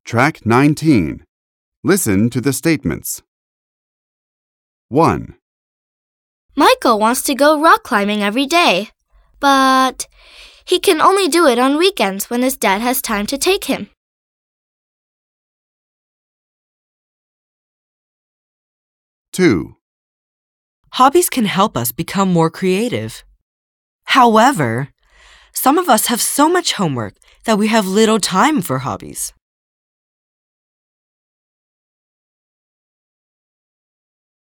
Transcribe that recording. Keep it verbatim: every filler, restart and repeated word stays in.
Track nineteen. Listen to the statements. one. Michael wants to go rock climbing every day, but he can only do it on weekends when his dad has time to take him. two. Hobbies can help us become more creative. However, some of us have so much homework that we have little time for hobbies.